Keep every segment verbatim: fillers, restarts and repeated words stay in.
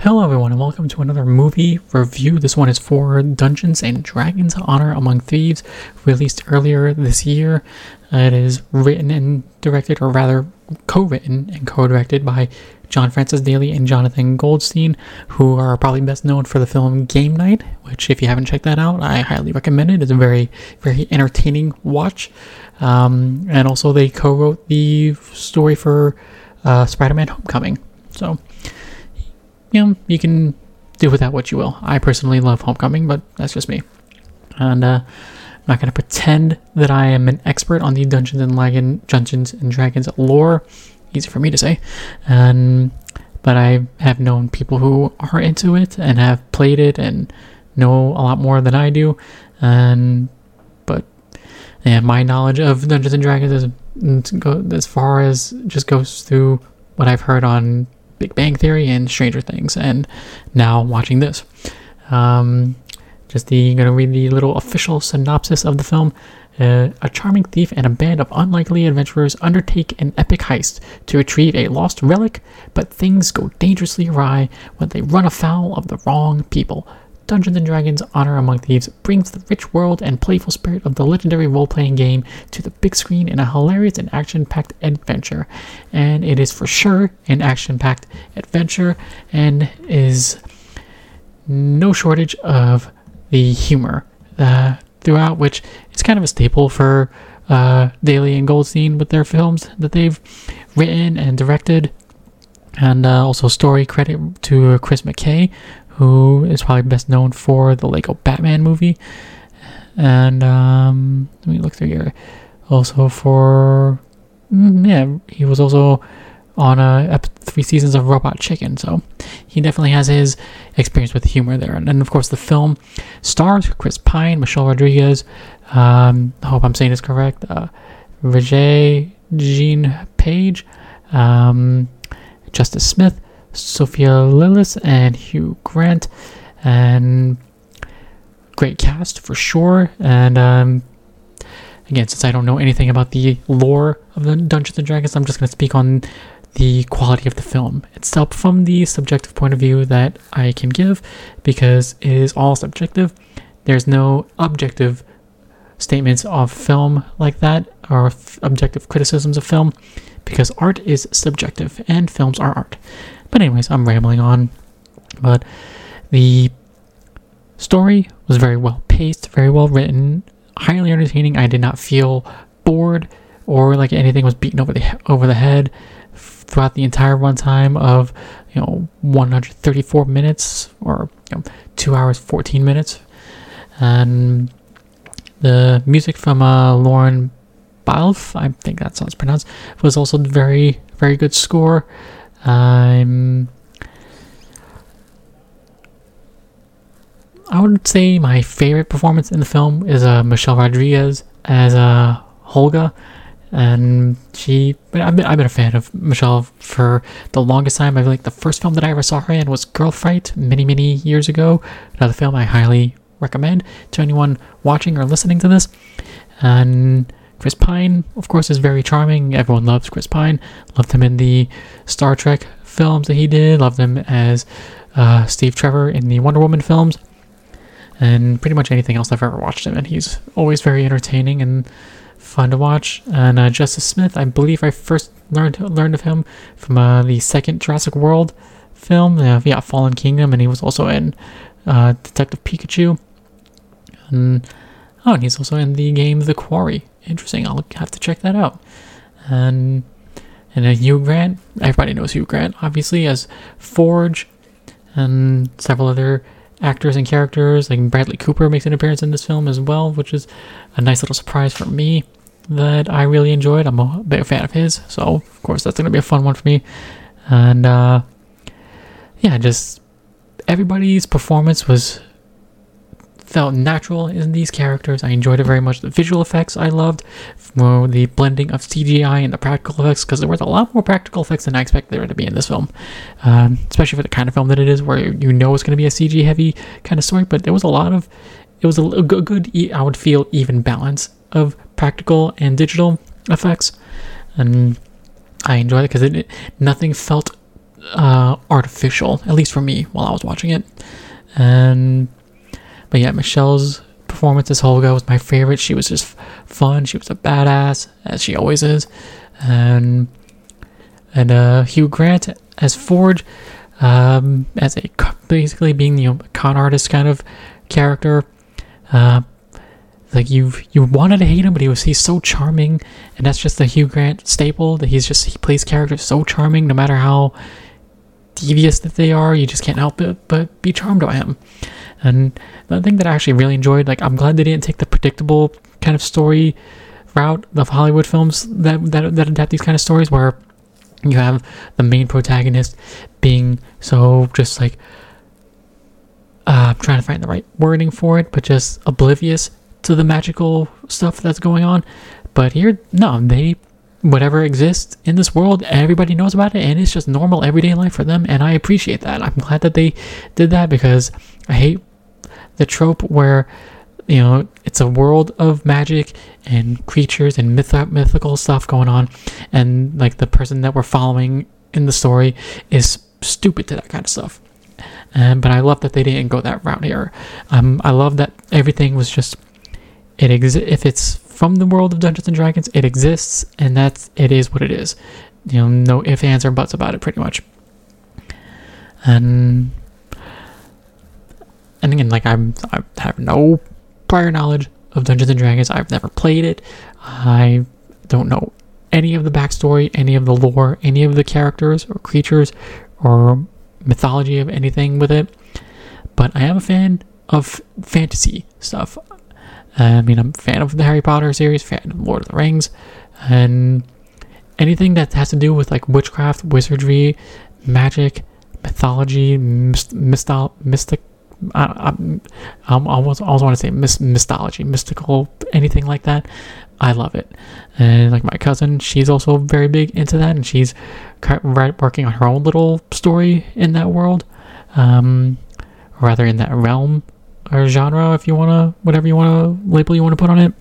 Hello everyone and welcome to another movie review. This one is for Dungeons and Dragons: Honor Among Thieves, released earlier this year. Uh, it is written and directed, or rather co-written and co-directed by John Francis Daley and Jonathan Goldstein, who are probably best known for the film Game Night, which if you haven't checked that out, I highly recommend it. It's a very, very entertaining watch. Um, and also they co-wrote the story for uh, Spider-Man Homecoming. So, you know, you can do with that what you will. I personally love Homecoming, but that's just me. And uh, I'm not going to pretend that I am an expert on the Dungeons and Dragon, Dungeons and Dragons lore. Easy for me to say. And but I have known people who are into it and have played it and know a lot more than I do. And but yeah, my knowledge of Dungeons and Dragons is as far as just goes through what I've heard on Big Bang Theory and Stranger Things, and now watching this. Um, just the gonna read the little official synopsis of the film. Uh, a charming thief and a band of unlikely adventurers undertake an epic heist to retrieve a lost relic, but things go dangerously awry when they run afoul of the wrong people. Dungeons and Dragons: Honor Among Thieves brings the rich world and playful spirit of the legendary role-playing game to the big screen in a hilarious and action-packed adventure. And it is for sure an action-packed adventure, and is no shortage of the humor uh, throughout, which is kind of a staple for uh, Daley and Goldstein with their films that they've written and directed. And uh, also story credit to Chris McKay, who is probably best known for the Lego Batman movie. And um, let me look through here. Also for, mm, yeah, he was also on uh, ep- three seasons of Robot Chicken, so he definitely has his experience with humor there. And then, of course, the film stars Chris Pine, Michelle Rodriguez, um, I hope I'm saying this correct, uh, Regé-Jean Page, um, Justice Smith, Sophia Lillis, and Hugh Grant. And great cast for sure. And um, again, since I don't know anything about the lore of the Dungeons and Dragons, I'm just going to speak on the quality of the film itself from the subjective point of view that I can give, because it is all subjective. There's no objective statements of film like that, or f- objective criticisms of film, because art is subjective and films are art. But anyways, I'm rambling on. But the story was very well paced, very well written, highly entertaining. I did not feel bored or like anything was beaten over the over the head throughout the entire runtime of, you know, one hundred thirty-four minutes, or, you know, two hours fourteen minutes. And the music from uh, Lauren Balfe, I think that's how it's pronounced, was also very, very good score. Um, I would say my favorite performance in the film is uh, Michelle Rodriguez as uh, Holga, and she. I've been, I've been a fan of Michelle for the longest time. I feel like the first film that I ever saw her in was Girl Fight many, many years ago. Another film I highly recommend to anyone watching or listening to this. And Chris Pine, of course, is very charming. Everyone loves Chris Pine. Loved him in the Star Trek films that he did. Loved him as uh, Steve Trevor in the Wonder Woman films. And pretty much anything else I've ever watched him in. He's always very entertaining and fun to watch. And uh, Justice Smith, I believe I first learned learned of him from uh, the second Jurassic World film. Uh, yeah, Fallen Kingdom. And he was also in uh, Detective Pikachu. And, oh, and he's also in the game The Quarry. Interesting. I'll have to check that out. And and then Hugh Grant. Everybody knows Hugh Grant, obviously, as Forge, and several other actors and characters. Like Bradley Cooper makes an appearance in this film as well, which is a nice little surprise for me that I really enjoyed. I'm a big fan of his, so of course that's going to be a fun one for me. And uh, yeah, just everybody's performance was felt natural in these characters. I enjoyed it very much. The visual effects I loved, more the blending of C G I and the practical effects, because there was a lot more practical effects than I expected there to be in this film, um, especially for the kind of film that it is, where you know it's going to be a C G heavy kind of story. But there was a lot of, it was a, a good, good, I would feel, even balance of practical and digital effects, and I enjoyed it because it, it nothing felt uh, artificial, at least for me while I was watching it. And but yeah, Michelle's performance as Holga was my favorite. She was just fun. She was a badass, as she always is. And and uh, Hugh Grant as Forge, um, as a basically being the you know, con artist kind of character. Uh, like you you wanted to hate him, but he was he's so charming, and that's just the Hugh Grant staple. That he's just he plays characters so charming, no matter how devious that they are. You just can't help it but be charmed by him. And the thing that I actually really enjoyed, like I'm glad they didn't take the predictable kind of story route of Hollywood films that that that adapt these kind of stories, where you have the main protagonist being so just like uh, I'm trying to find the right wording for it, but just oblivious to the magical stuff that's going on. But here, no, they whatever exists in this world, everybody knows about it, and it's just normal everyday life for them, and I appreciate that. I'm glad that they did that, because I hate the trope where, you know, it's a world of magic and creatures and myth- mythical stuff going on, and like the person that we're following in the story is stupid to that kind of stuff. Um, but I love that they didn't go that route here. Um, I love that everything was just it. Exi- if it's from the world of Dungeons and Dragons, it exists, and that's it is what it is. You know, no ifs, ands, or buts about it, pretty much. And and again, like I'm, I have no prior knowledge of Dungeons and Dragons. I've never played it. I don't know any of the backstory, any of the lore, any of the characters or creatures or mythology of anything with it. But I am a fan of fantasy stuff. I mean, I'm a fan of the Harry Potter series, fan of Lord of the Rings, and anything that has to do with like witchcraft, wizardry, magic, mythology, myst- mysto- mystic. I, I, I always, always want to say myst- mythology, mystical, anything like that. I love it. And like my cousin, she's also very big into that, and she's working on her own little story in that world, um, or rather in that realm or genre, if you want to, whatever you want to label you want to put on it.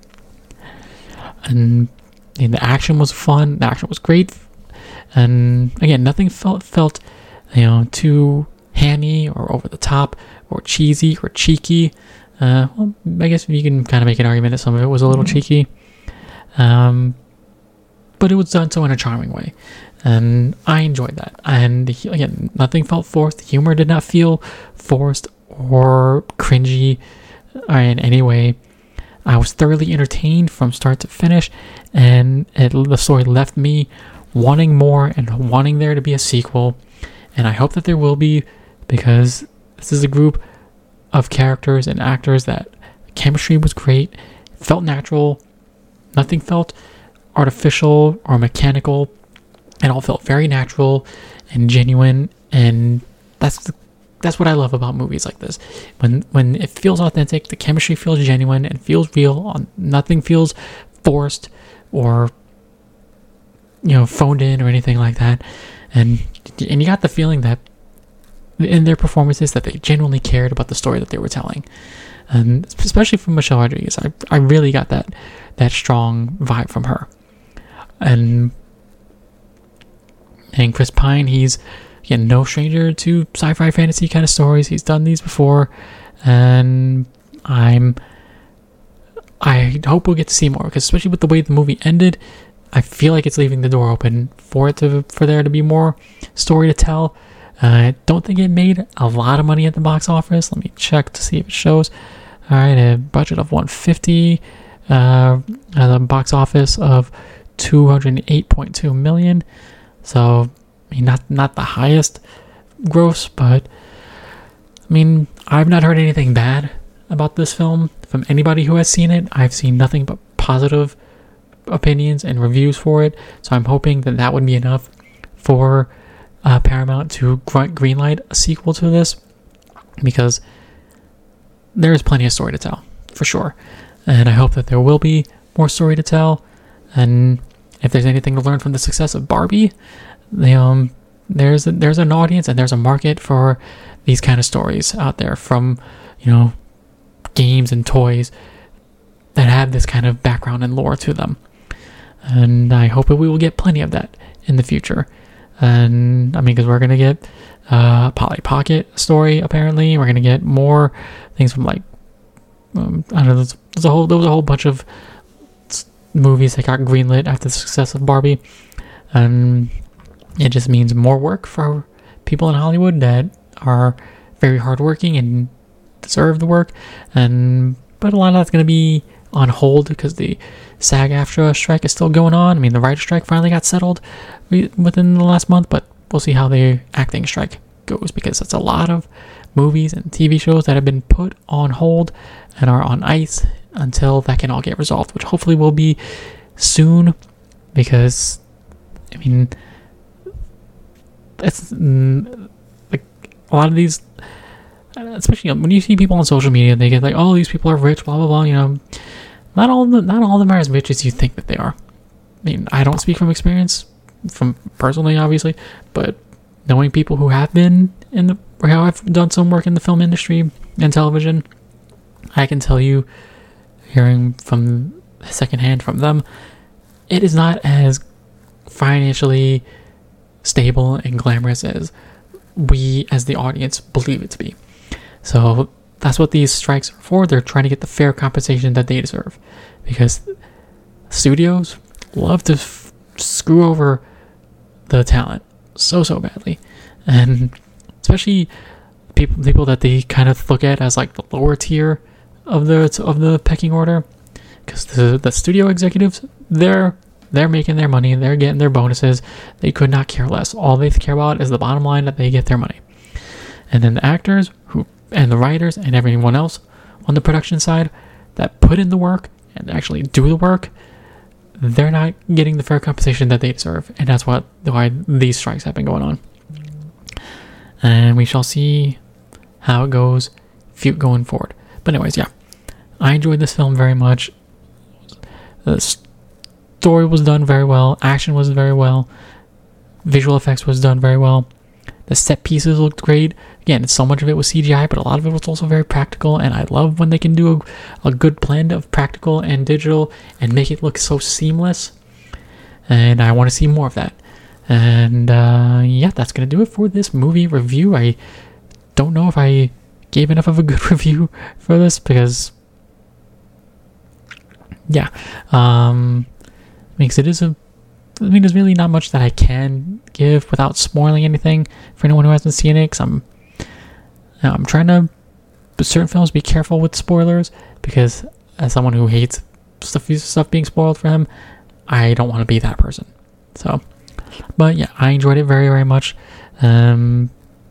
And, and the action was fun. The action was great. And again, nothing felt felt you know too hammy or over the top or cheesy or cheeky. Uh, well, I guess you can kind of make an argument that some of it was a little mm-hmm. cheeky, um, but it was done so in a charming way, and I enjoyed that. And again, nothing felt forced. The humor did not feel forced or cringy in any way. I was thoroughly entertained from start to finish, and it, the story left me wanting more and wanting there to be a sequel, and I hope that there will be, because this is a group of characters and actors that chemistry was great, felt natural, nothing felt artificial or mechanical. It all felt very natural and genuine, and that's the, that's what I love about movies like this. When when it feels authentic, the chemistry feels genuine and feels real. Nothing feels forced or you know phoned in or anything like that. And and you got the feeling that in their performances that they genuinely cared about the story that they were telling, and especially from Michelle Rodriguez, I I really got that that strong vibe from her. And and Chris Pine, he's again no stranger to sci-fi fantasy kind of stories. He's done these before, and I'm I hope we'll get to see more, because especially with the way the movie ended, I feel like it's leaving the door open for it to for there to be more story to tell. Uh, I don't think it made a lot of money at the box office. Let me check to see if it shows. All right, a budget of one hundred fifty, uh, at a box office of two hundred eight point two million. So, I mean, not not the highest gross, but I mean, I've not heard anything bad about this film from anybody who has seen it. I've seen nothing but positive opinions and reviews for it. So I'm hoping that that would be enough for Uh, Paramount to greenlight a sequel to this, because there is plenty of story to tell, for sure. And I hope that there will be more story to tell. And if there's anything to learn from the success of Barbie, the, um, there's a, there's an audience and there's a market for these kind of stories out there, from you know games and toys that have this kind of background and lore to them. And I hope that we will get plenty of that in the future. And I mean, because we're gonna get uh, Polly Pocket story. Apparently, we're gonna get more things from like um, I don't know. There's, there's a whole there was a whole bunch of movies that got greenlit after the success of Barbie, and it just means more work for people in Hollywood that are very hardworking and deserve the work. And but a lot of that's gonna be on hold because the SAG-AFTRA strike is still going on. I mean, the writer's strike finally got settled within the last month, but we'll see how the acting strike goes, because that's a lot of movies and T V shows that have been put on hold and are on ice until that can all get resolved, which hopefully will be soon, because, I mean, it's mm, like a lot of these, especially when you see people on social media, they get like, oh, these people are rich, blah, blah, blah, you know. Not all of them, not all of them are as rich as you think that they are. I mean, I don't speak from experience, from personally, obviously, but knowing people who have been in the, or how I've done some work in the film industry and television, I can tell you, hearing from secondhand from them, it is not as financially stable and glamorous as we, as the audience, believe it to be. So that's what these strikes are for. They're trying to get the fair compensation that they deserve, because studios love to f- screw over the talent so so badly, and especially people people that they kind of look at as like the lower tier of the of the pecking order, because the the studio executives, they're they're making their money, they're getting their bonuses, they could not care less. All they care about is the bottom line, that they get their money. And then the actors who and the writers and everyone else on the production side that put in the work and actually do the work, they're not getting the fair compensation that they deserve, and that's what why these strikes have been going on. And we shall see how it goes going forward. But anyways, yeah, I enjoyed this film very much. The story was done very well, action was very well, visual effects was done very well. The set pieces looked great. Again, so much of it was C G I, but a lot of it was also very practical, and I love when they can do a, a good blend of practical and digital and make it look so seamless, and I want to see more of that. And uh, yeah, that's going to do it for this movie review. I don't know if I gave enough of a good review for this, because yeah, um, because it is a I mean, there's really not much that I can give without spoiling anything for anyone who hasn't seen it, because I'm, I'm trying to, with certain films, be careful with spoilers, because as someone who hates stuff, stuff being spoiled for him, I don't want to be that person. So, but yeah, I enjoyed it very, very much, um,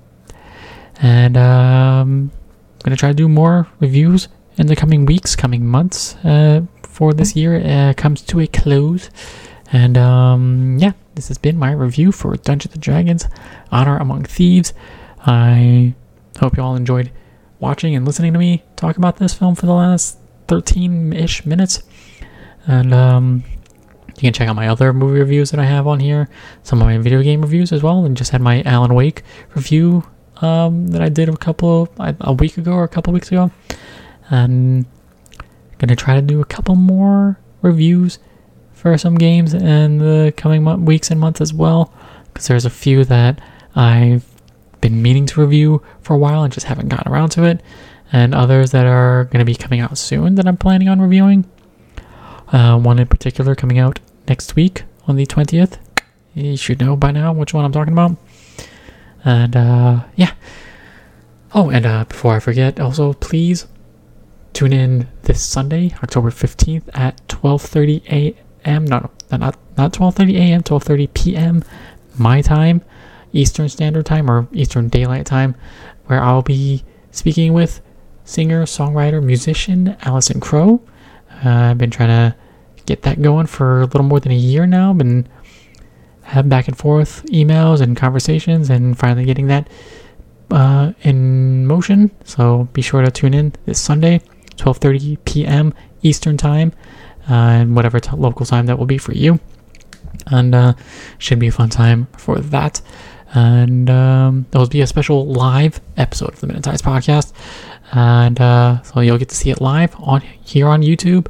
and um, I'm going to try to do more reviews in the coming weeks, coming months, uh, before this year uh, comes to a close. And um, yeah, this has been my review for Dungeons and Dragons: Honor Among Thieves. I hope you all enjoyed watching and listening to me talk about this film for the last thirteen-ish minutes. And um, you can check out my other movie reviews that I have on here, some of my video game reviews as well, and just had my Alan Wake review um, that I did a couple a week ago or a couple weeks ago. And I'm gonna try to do a couple more reviews for some games in the coming mo- weeks and months as well, because there's a few that I've been meaning to review for a while and just haven't gotten around to it, and others that are going to be coming out soon that I'm planning on reviewing. Uh, one in particular coming out next week on the twentieth. You should know by now which one I'm talking about. And uh, yeah. Oh, and uh, before I forget, also please tune in this Sunday, October fifteenth at twelve thirty a.m. No, no, not not twelve thirty a.m. twelve thirty p.m. my time, Eastern Standard Time, or Eastern Daylight Time, where I'll be speaking with singer, songwriter, musician Allison Crow. Uh, I've been trying to get that going for a little more than a year now. Been having back and forth emails and conversations, and finally getting that uh, in motion. So be sure to tune in this Sunday, twelve thirty p.m. Eastern Time. Uh, and whatever t- local time that will be for you. And uh, should be a fun time for that. And um, there will be a special live episode of the Minutize podcast. And uh, so you'll get to see it live on here on YouTube.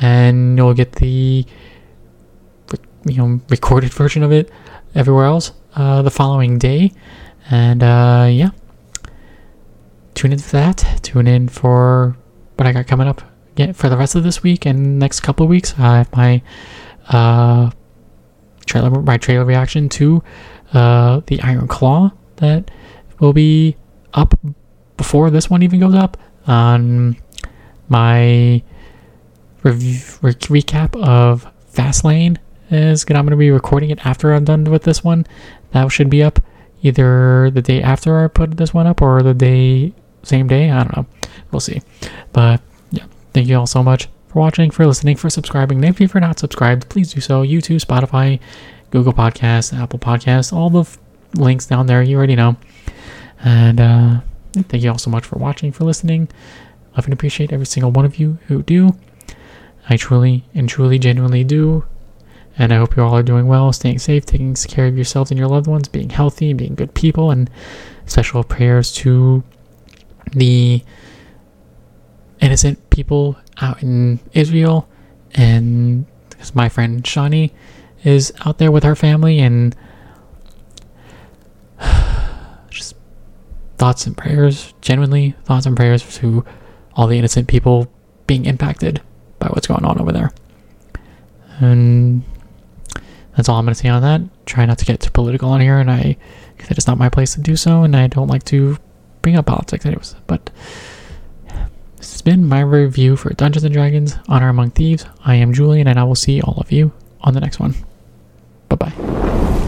And you'll get the you know recorded version of it everywhere else. uh, the following day. And uh, yeah, tune in for that. Tune in for what I got coming up again for the rest of this week and next couple of weeks. I have my uh, trailer, my trailer reaction to uh, the Iron Claw that will be up before this one even goes up on my review re- recap of Fastlane. Is good. I'm going to be recording it after I'm done with this one. That should be up either the day after I put this one up or the day same day. I don't know. We'll see. But yeah, thank you all so much for watching, for listening, for subscribing. And if you're not subscribed, please do so. YouTube, Spotify, Google Podcasts, Apple Podcasts, all the f- links down there. You already know. And uh, thank you all so much for watching, for listening. Love and appreciate every single one of you who do. I truly and truly genuinely do. And I hope you all are doing well, staying safe, taking care of yourselves and your loved ones, being healthy, and being good people. And special prayers to the innocent people out in Israel. And because my friend Shani is out there with her family. And just thoughts and prayers, genuinely thoughts and prayers to all the innocent people being impacted by what's going on over there. And that's all I'm going to say on that. Try not to get too political on here, and I, because it's not my place to do so, and I don't like to bring up politics anyways. But this has been my review for Dungeons and Dragons: Honor Among Thieves. I am Julian, and I will see all of you on the next one. Bye bye.